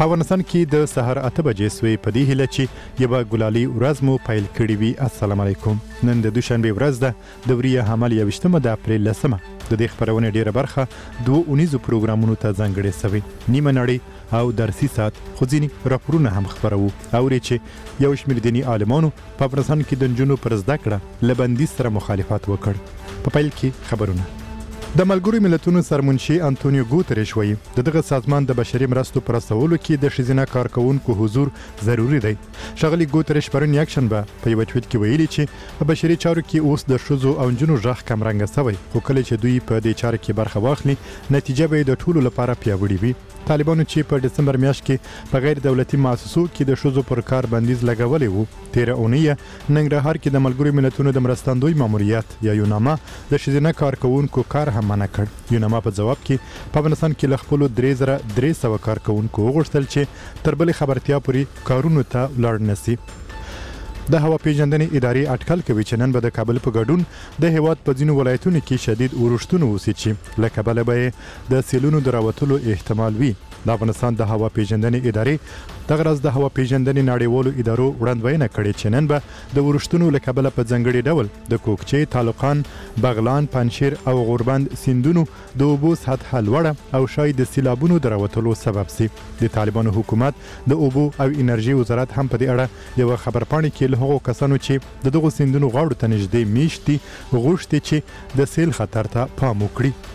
په افغانستان کې د سهار 8 بجې سوې په دې هیله چې یوه ګلالي ورځ مو پیل کړې وي. السلام علیکم. نن د دوشنبه ورځ ده د وریه حمل 21 د اپریل 10. د دې خبرونه ډیره برخه دوه اونیزو پروګرامونو ته ځانګړې سوي. نیمه نړۍ او درسي ساعت خو ځینې راپورونه هم خبرو اوري چې یو شمېر دیني عالمانو په افغانستان کې د نجونو پر زده کړه له بندیز سره مخالفت وکړ. په پیل کې خبرونه. د ملګرو ملتونو سرمنشي انټونیو ګوتریش وایي د دغه سازمان د بشري مرستو پر رسولو کې د ښځینه کارکونکو حضور ضروری دی. ښاغلي ګوتریش پرون یکشنبه په یوه ټویټ کې ویلي چې په بشري چارو کې اوس د ښځو او نجونو غږ کمرنګه سوی، خو کله چې دوی په دې چاره کې برخه واخلي نتیجه به یې د ټولو لپاره پیاوړې وي. طالبانو چې په ډسمبر میاشت کې په غیر دولتي مؤسسو کې د ښځو پر کار بندیز لګولی وو، تیره اونۍ ننګرهار کې د ملګرو ملتونو د مرستندوی ماموریت یا یوناما د ښځینه کارکونکو کار هم منع کړ. یوناما په جواب کې په افغانستان کې له خپلو 3300 کارکونکو وغوښتل چې تر بلې خبرتیا پورې کارونو ته ولاړ نشي. د هوا پیژندنې ادارې اټکل کوي چې نن به د کابل په ګډون د هیواد په ځینو ولایتونو کې شدید اورښتونه وشي چې له کبله به د سیلونو د راوتلو احتمال وي. د افغانستان د هوا پیژندنې ادارې دغه ورځ د هوا پیژندنې نړیوالو ادارو وړاندوینه کړې چې نن به د اورښتونو له کبله په ځانګړي ډول د کوکچې، تالقان، بغلان، پنجشیر او غوربند سیندونو د اوبو سطحه لوړه او شاید د سیلابونو د راوتلو سبب سي. د طالبانو حکومت د اوبو او انرژي وزارت هم په دې اړه یو خبرپاڼه کې له هغو کسانو چې د دغو سیندونو غاړو ته نږدې میشتي غوښتي چې د سیل خطر ته پام وکړي.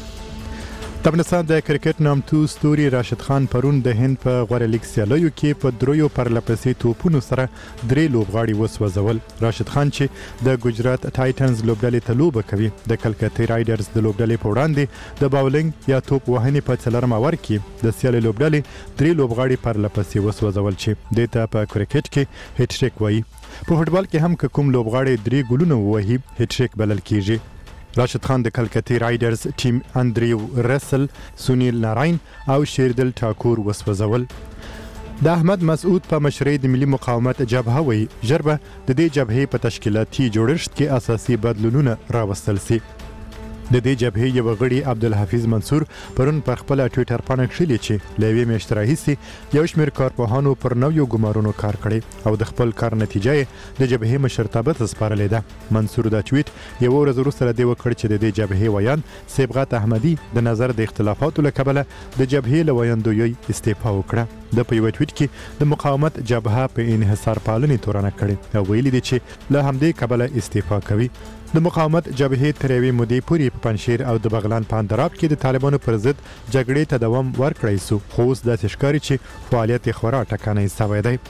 د افغانستان د کرکټ نامتو ستوري راشد خان پرون د هند په غوره لیګ سیالیو کې په دریو پرلپسې توپونو سره 3 لوبغاړي وسوځول. راشد خان چې د ګجرات ټایټنز لوبډلې ته لوبه کوي د کلکتې رایډرز د لوبډلې په وړاندې د باولینګ یا توپ وهنې په 4م اور کې د سیالي لوبډلې 3 لوبغاړي پرلپسې وسوځول چې دې ته په کرکټ کې هټ ټریک وایي. په فوټبال کې هم کوم لوبغاړي 3 ګولونه ووهي هټ ټریک بلل کیږي. راشد خان د کلکتې رایډرز ټیم اندریو رسل، سونیل ناراین او شیردل ټاکور وسوځول. د احمد مسعود په مشرۍ د ملي مقاومت جبهه وایي ژر به د دې جبهې په تشکیلاتي جوړښت کې اساسي بدلونونه راوستل سي. د دې جبهې یو غړي عبدالحفیظ منصور پرون پر خپل ټویټر باندې کړلي چې له یوې میاشتې راهیسې یو شمېر کارپوهانو پر نویو ګمارونو کار کړی او د خپل کار نتیجه یې د جبهې مشرتابه ته سپارلې ده. منصور دا ټویټ یوه ورځ وروسته له دې وکړ چې د دې جبهې ویان صبغت احمدي د نظر د اختلافاتو له کبله د جبهې له ویاندویۍ استعفا وکړه. د په یوه ټویټ کې د مقاومت جبهه په انحصار پالنې تورنه کړې او ویلي دي چې له همدې کبله استعفا کوي. د مقاومت جبهې تر یوې مودې پورې په پنجشیر او د بغلان په اندراب کې د طالبانو پر ضد جګړې ته دوام ورکړی سو، خو اوس داسې ښکاري چې فعالیت یې خورا ټکنی سوی دی.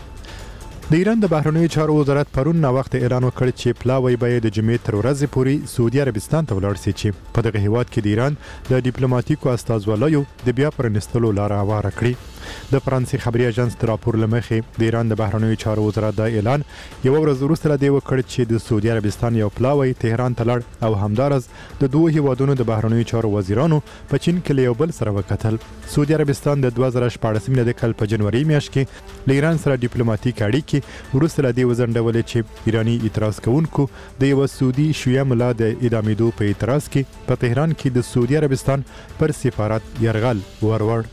د ایران د بهرنیو چارو وزارت پرون ناوخته اعلان وکړ چې پلاوی به د جمعې تر ورځې پورې سعودي عربستان ته ولاړ سي چې په دغه هیواد کې د ایران د ډیپلوماټیکو استازوالیو د بیا پرانیستلو لاره هواره کړي. د فرانسې خبري اژانس د راپور له مخې د ایران د بهرنیو چارو وزارت دا اعلان یوه ورځ وروسته له دې وکړ چې د سعودي عربستان یو پلاوی تهران ته لړ او همدارز د دوه هیوادونو د بهرنیو چارو وزیرانو په چین کې له یو بل سره وکتل. سعودي عربستان د 2014 کال په جنوري میاشت کې له ایران سره ډیپلوماټیک اړیکې وروسته له دې وځنډولې چې ایراني اعتراض کوونکو د یوه سعودي شیعه ملا د اعدامېدو په اعتراض کې په تهران کې د سعودي عربستان پر سفارت یرغل وروړ.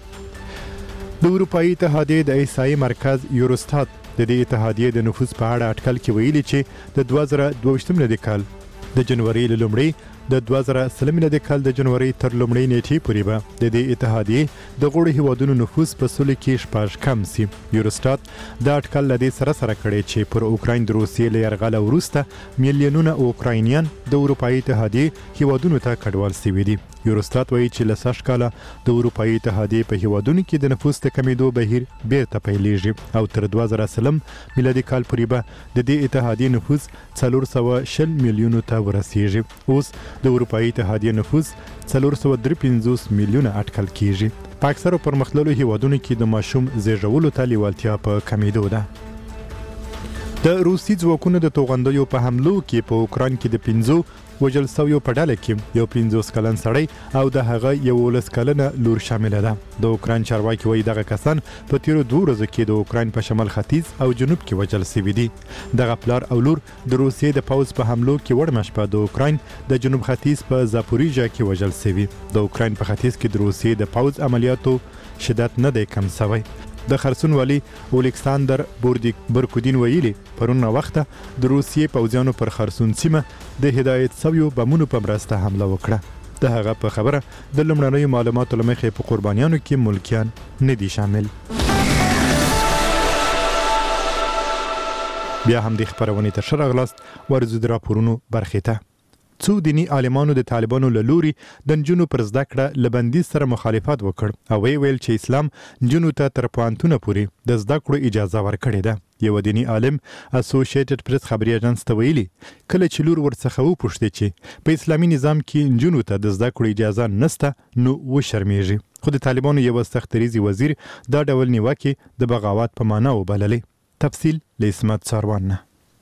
د اروپایي اتحادیې د احصایې مرکز یوروستات د دې اتحادیې د نفوس په اړه اټکل کې ویلي چې د 2022 کال د جنوري له لومړۍ د 2023 کال د جنوري تر لومړۍ نیټې پورې به د دې اتحادیې د غړو هیوادونو نفوس په سلو کې شپږ کم سي. یوروستات دا اټکل له دې سره کړی چې پر اوکراین د روسیې له یرغله وروسته میلیونونه اوکراینیان د اروپایي اتحادیې هیوادونو ته کډوال سوي دي. یوروستات وایي چې له سږ کاله د اروپایي اتحادیې په هیوادونو کې د نفوس د کمیدو بهیر بیرته پیلېږي او تر 2030 میلادي کال پورې به د دې اتحادیې نفوس 420 میلیونو ته ورسیږي. اوس د اروپایي اتحادیې نفوس 453 میلیونه اټکل کیږي. په اکثرو پرمختللو هیوادونو کې د ماشوم زیږولو ته لیوالتیا په کمیدو ده. د روسي ځواکونو د توغندیو په حملو کې په اوکراین کې د 5 وژل سویو په ډله کې یو 50 کلن سړی او د هغه 11 کلنه لور شامله ده. د اوکراین چارواکي وایي دغه کسان په تیرو 2 ورځو کې د اوکراین په شمال ختیځ او جنوب کې وژل سوي دي. دغه پلار او لور د روسیې د پوځ په حملو کې وړمه شپه د اوکراین د جنوب ختیځ په زاپوریژا کې وژل سوي. د اوکراین په ختیځ کې د روسیې د پوځ عملیاتو شدت نه دی کم سوی. د خرسون والی اولکساندر برکودین ویلي پرون وخته د روسیې پوځیانو پر خرسون سیمه د هدایت سویو بمونو په مرسته حمله وکړه د هغه په خبره د لمړنیو معلوماتو لمخې په قربانیانو کې ملکیان نه دي شامل بیا هم د خبرونې ته شرغلاست ورزو د راپورونو برخې ته څو دینی عالمانو د طالبانو له لوري د نجونو پر زده کړه له بندیز سره مخالفت وکړ او ویل چې اسلام نجونو ته تر پوهنتونه پورې د زده کړو اجازه ورکړې ده یو دینی عالم اسوسییټډ پریس خبري اژانس ته ویلي کله چې لور ورڅخه وپوښتي چې په اسلامي نظام کې نجونو ته د زده کړو اجازه نشته نو و شرمېږي خو د طالبانو یو سختریزي وزیر دا ډول نیوکه د بغاوت په معنا وبللې تفصیل لسمت ساروان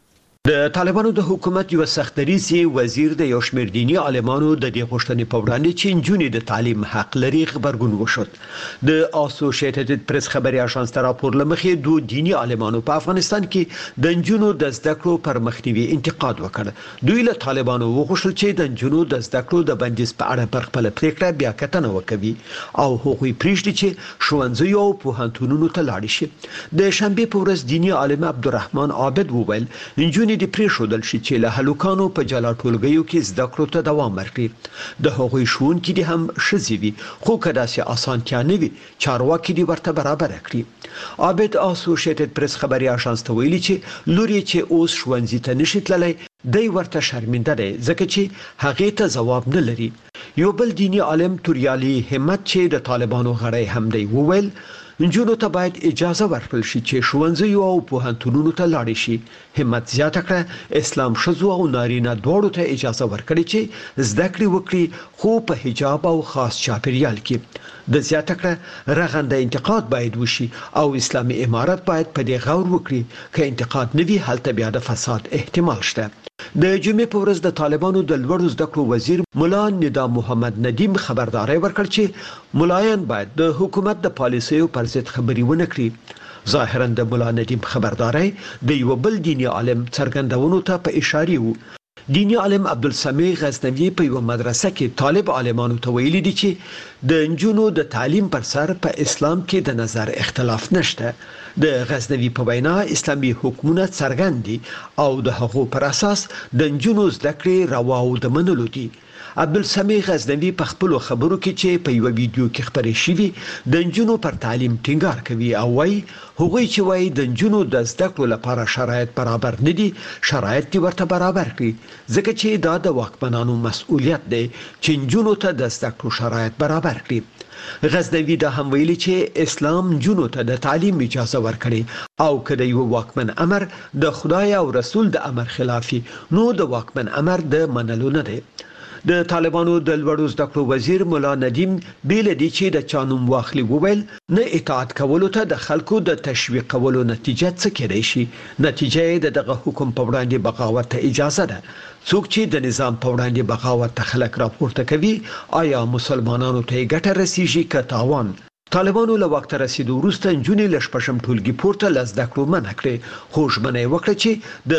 د طالبانو د حکومت یو سختریزي وزیر د یو شمېر دینی عالمانو د دې غوښتنې په وړاندې چې نجونې د تعلیم حق لري خبرګون وشود د اسوسییټډ پریس خبري اژانس ته راپور لمخې دوه دینی عالمانو په افغانستان کې د نجونو د زده کړو پر مخنیوي انتقاد وکړ دوی له طالبانو وغوښتل چې د نجونو د زده کړو د بندیز په اړه پر خپل پریکړه بیا کتنه وکړي او هغوی پریږدي چې ښوونځي او پوهنتونونو ته لاړ شي د شنبه په ورځ دینی عالم عبدالرحمن عابد وویل نجونې د پریښودل شي چې له هلوکانو په جلا ټولګیو کې زده کړو ته دوام ورکړي د هغوی ښوونکي دي هم ښځې وي خو که داسې اسانتیا نه وي چارواکي دي ورته برابر کړي عابد اسوسییټډ پریس خبري اژانس ته ویلي چې لوري چې اوس ښوونځي ته نشي تللی دی ورته شرمنده دی ځکه چې هغه ته ځواب نه لري یو بل دینی عالم توریالي همت چې د طالبانو غړی هم دی وویل نجونو ته باید اجازه ورکړل شي چې ښوونځي او پوهنتونونو ته لاړ شي همت زیاته کړه اسلام ښځو او نارینه دواړو ته اجازه ورکړي چې زده کړې وکړي خو په حجاب او خاص چاپیریال کې د زیاته کړه رغنده انتقاد باید وشي او اسلامي امارت باید په دې غور وکړي که انتقاد نه وي هلته بیا د فساد احتمال شته د جمعې په ورځ د طالبانو د لوړو زده کړو وزیر مولا ندا محمد ندیم خبرداري ورکړ چې ملایان باید د حکومت د پالیسیو پر ضد خبري ونه کړي ظاهرا د مولا ندیم خبرداري د یو بل دینی عالم څرګندونو ته په اشاره وو دینی عالم عبدالسمیع غزنوی په یو مدرسه کې طالب عالمانو ته ویلي دي چې د نجونو د تعلیم پر سر په اسلام کې د نظر اختلاف نشته د غزنوی په وینا اسلامي حکومت څرګند دي او د هغو پر اساس د نجونو زده کړې روا او د منلو دي عبدالسمیع غزنوی په خپل خبرو کې چې په یو ویډیو کې خبرې شوې د نجونو پر تعلیم ټینګار کوي او وايي هغوی چې وايي د نجونو د زده کړو لپاره شرایط برابر نه دي شرایط دي ورته برابر کړي ځکه چې دا د واکمنانو مسؤلیت دی چې نجونو ته د زده کړو شرایط برابر کړي غزنوی دا هم ویلي چې اسلام نجونو ته د تعلیم اجازه ورکړي او کله یو واکمن امر د خدای او رسول د امر خلافي نو د واکمن امر د منلو نه دی د طالبانو د لوړو زده کړو وزیر مولا ندیم بیل دي چې د چانوم واخلي وویل نه اطاعت کولو ته د خلکو د تشویقولو نتیجه څه کېدای شي نتیجه یې دغه حکم په وړاندې بغاوت ته اجازه ده څوک چې د نظام په وړاندې بغاوت ته خلک راپورته کوي آیا مسلمانانو ته ګټه رسیږي که تاوان طالبانو له وخت رسیدو وروسته نجونې له شپږم ټولګي پورته له زده کړو منع کړې خو ژمنه یې وکړه چې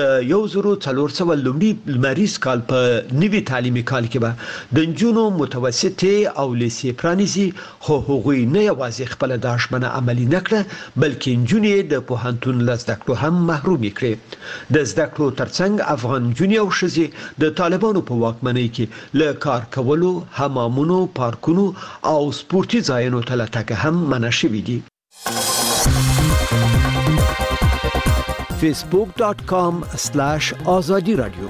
د 1400 لومړي لمریز کال په نوي تعلیمي کال کې به د نجونو متوسطې او لیسې پرانیزي خو هغوی نه یوازې خپل دا ژمنه عملي نه کړه بلکې نجونې د پوهنتون له زده کړو هم محرومې کړې د زده کړو ترڅنګ افغان نجونې او ښځې د طالبانو په واکمنۍ کې له کار کولو حمامونو پارکونو او سپورتي ځایونو ته له تګ هم منع شوي دي facebook.com/azadi radio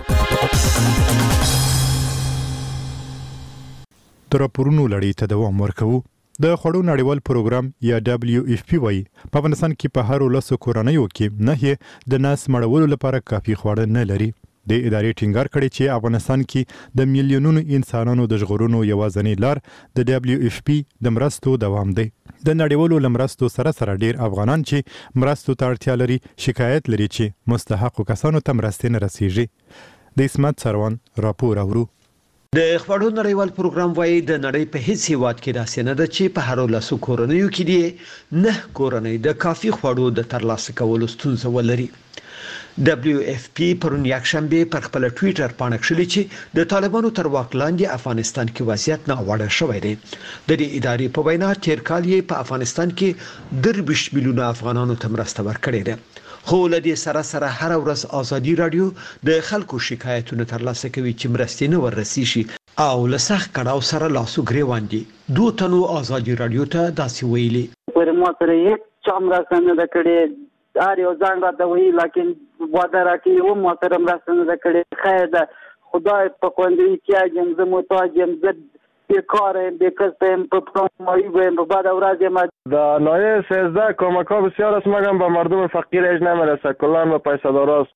تر پرونو لړۍ ته دوام ورکوو د خړو نړیوال پروګرام یا WFP وای په افغانستان کې په هر ولس کورنیو کې نه د ناس مړولو لپاره کافي خواړه نه لري د ادارې ټینګار کړي چې افغانستان کې د میلیونونو انسانانو د ژغورنو یوازینی لار د WFP د مرستو دوام دی د نړیوالو لمرستو سره ډیر افغانان چې مرستو ته اړتیا لري شکایت لري چې مستحق کسانو ته مرستې نه رسیږي د اسمت سروان راپور اورو د خبرو نړیوال پروګرام وايي د نړۍ په هیڅ هیواد کې داسې نه ده چې په هر ولس کورنیو کې دی نه کورنۍ د کافي خوړو د ترلاسه کولو ستونزه ولري دبليو اف پی پرون یکشنبه پر خپل ټوئیټر باندې کړی چې د طالبانو تر واک لاندې افغانستان کې وضعیت ناوړه شوی دی. د دې ادارې په وینا تیر کال یې په افغانستان کې 23 میلیونه افغانانو ته مرسته ورکړې ده. خو له دې سره هر ورځ ازادي رادیو د خلکو شکایتونه ترلاسه کوي چې مرستې نه ورسي شي او له سخت کړهو سره لاسو ګریوان دي. دوه تنو ازادي رادیو ته داسې ویلي پر ما سره هیڅ چمرا څنګه د کړي ار یو ځان راته وی لکه وعده راکې و محترم راستنه د کړي خیر ده خدای په کوندې چې یم زه محتاجم زه بیکارم بیکستم په پرومایی و بعد اوراد ما در لایه 13 کمک ها بسیار است مگم به مردم فقیر اج نمیرسه کلان و پیسه داراست.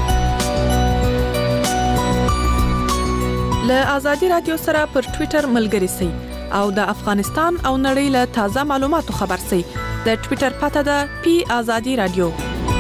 له آزادی رادیو سره پر ټوئیټر ملګری سئ او د افغانستان او نړۍ له تازه معلوماتو خبر سئ. د ټوئیټر پته ده پی آزادی رادیو.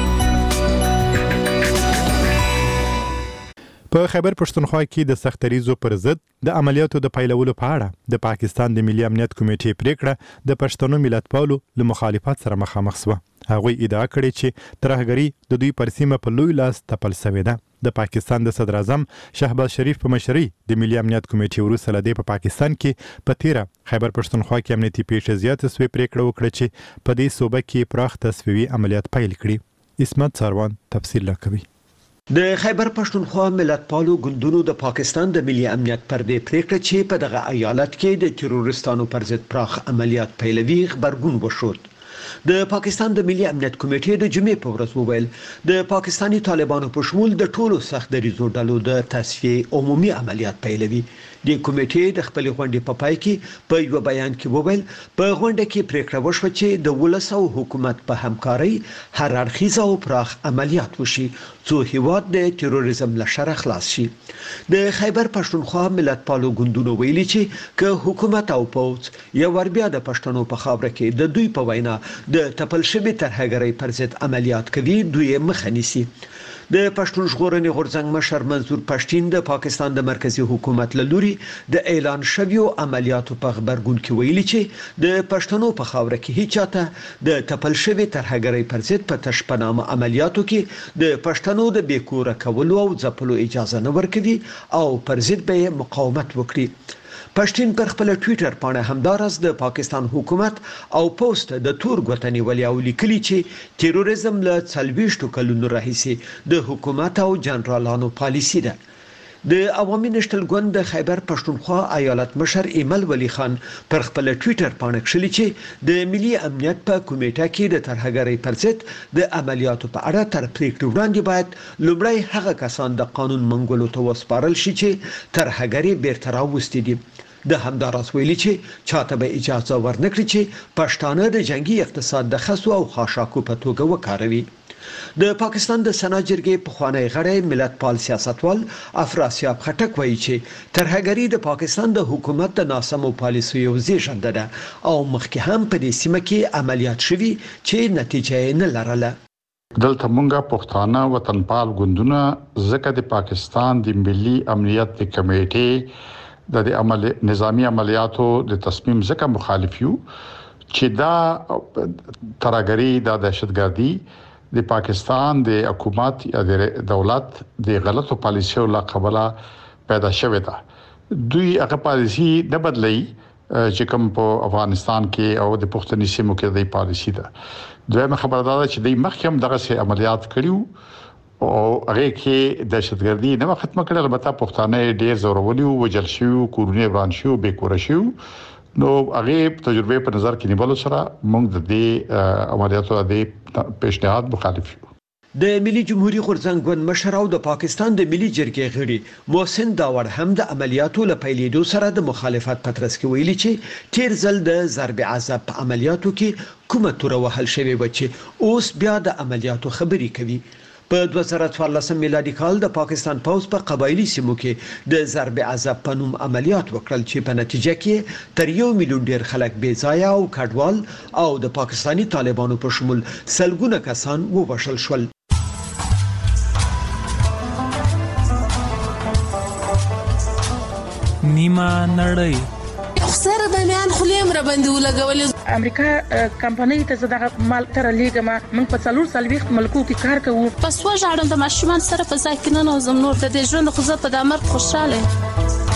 په خیبر پښتونخوا کې د سختریزو پر ضد د عملیاتو د پیلولو په اړه د پاکستان د ملي امنیت کمیټې پریکړه د پښتنو ملتپالو له مخالفت سره مخامخ شوه. هغوی ادعا کړې چې ترهګری د دوی پر سیمه په لوی لاس تپل شوې ده. د پاکستان د صدر اعظم شهباز شریف په مشرۍ د ملي امنیت کمیټې وروسته له دې په پاکستان کې په تیره خیبر پښتونخوا کې امنیتي پیښې زیاتې شوې پریکړه وکړه چې په دې صوبه کې پراخ تصفیوي عملیات پیل کړي. اسمت ساروان تفصیل کوي. د خیبر پښتونخوا ملتپالو ګوندونو د پاکستان د ملي امنیت پر دې پریکړه چې په دغه ایالت کې د تروریستانو پر ضد پراخ عملیات پیلوي خبرګون وشود. د پاکستان د ملي امنیت کمیټې د جمعې په ورځ وویل د پاکستاني طالبانو په شمول د ټولو سخت دریزو ډلو د تصفیه عمومي عملیات پیلوي. د کمیټې د خپل غونډې په پای کې په یو بیان کې وویل په غونډه کې پریکړه وشوه چې د ولس او حکومت په همکارۍ هر اړخیزه او پراخ عملیات وشي څو هیواد د تروریزم له شره خلاص شي. د خیبر پښتونخوا ملتپالو ګوندونو ویلي چې که حکومت او پوځ یو ور بیا د پښتنو په خاوره کې د دوی په وینا د تپل شوی ترهګرۍ پر ضد عملیات کوي دوی مخه نیسي. د پښتون ژغورنې غورځنګ مشر منظور پښتين د پاکستان د مرکزی حکومت له لوري د اعلان شویو عملیاتو په خبرګون کې ویلي چې د پښتنو په خاوره کې هیڅ چاته د تپل شوی ترهګرۍ پر ضد په تشپنامه عملیاتو کې د پښتنو د بیکوره کولو او ځپلو اجازه نه ورکوي او پر ضد به مقاومت وکړي. پښتين پر خپل ټوئیټر باندې همدارس د پاکستان حکومت او پوسټ د تور غوتنی ولي او لیکلي چې تروریزم له 40 کلونو راهیسې د حکومت او جنرالانو پالیسی ده. د عوامي نشټل ګوند د خیبر پښتونخوا ایالت مشر ایمل ولی خان پر خپل ټوئیټر باندې کړی چې د ملي امنیت په کمیټه کې د ترهګرۍ پر ضد د عملیاتو په اړه تر پریکړې وړاندې باید لومړی هغه کسان د قانون منګولو ته وسپارل شي چې ترهګرۍ بیرته راوستي دي. د همداراز ویلي چې چاته به اجازه ورنکړي چې پښتانه د جنگي اقتصاد د خسو او خاشاکو په توګه وکاروي. د پاکستان د سنا جرګې پخوانی غړی ملتپال سیاستوال افراسیاب خټک وایي چې ترهګری د پاکستان د حکومت د ناسمو پالیسیو زیږنده ده او مخکې هم په دې سیمه کې عملیات شوي چې نتیجه نه لرله. دلته مونږه پښتانه وطنپال ګوندونه ځکه د پاکستان د ملي امنیت کمیټې د نظامی عملیاتو د تصمیم ځکه مخالف یو چې دا ترهګری د دهشتګردي د پاکستان د حکومت یا د دولت د غلطو پالیسیو له قبله پیدا شوې ده. دوی هغه پالیسی نه بدلي چې کوم په افغانستان کې او د پښتني سیمو کې د پالیسی ده. دویمه خبره ده چې د مخکم دغه سي عملیات کړیو او هغه کې دهشتګردي نه ختمه کړل. البته پښتانه ډېر زورولي او وجل شو کورونه وران شو بیکوره شو نو هغه تجربه په نظر کې نیول سره موږ د دې عملیاتو د پیشنهاد مخالف یو. د ملي جمهوریت غورځنګ ګوند مشر او د پاکستان د ملي جرګې غړي محسن داور هم د عملیاتو له پیلېدو سره د مخالفت پترس کې ویلي چې تیر ځل د ضرب عذاب په عملیاتو کې کومه تور وهل شوی و چې اوس بیا د عملیاتو خبري کوي. په 2014 میلادي کال د پاکستان پوز په قبایلی سیمو کې د ضرب عذاب په نوم عملیات وکړل چې په نتیجه کې تر 1 میلیون ډیر خلک بې ځای او کډوال او د پاکستانی طالبانو په شمول سلګونه کسان ووژل شول. نیمه نړۍ خسر د میان خلیم را باندې ولګول امریکا کمپنۍ ته زداغه مال تر لیګما موږ په 4 ملکو کې کار کوو. پس وژاړم د ماشومان سره په ځای کې نه نوزم نور د ژوند خو زه په دمر خوشاله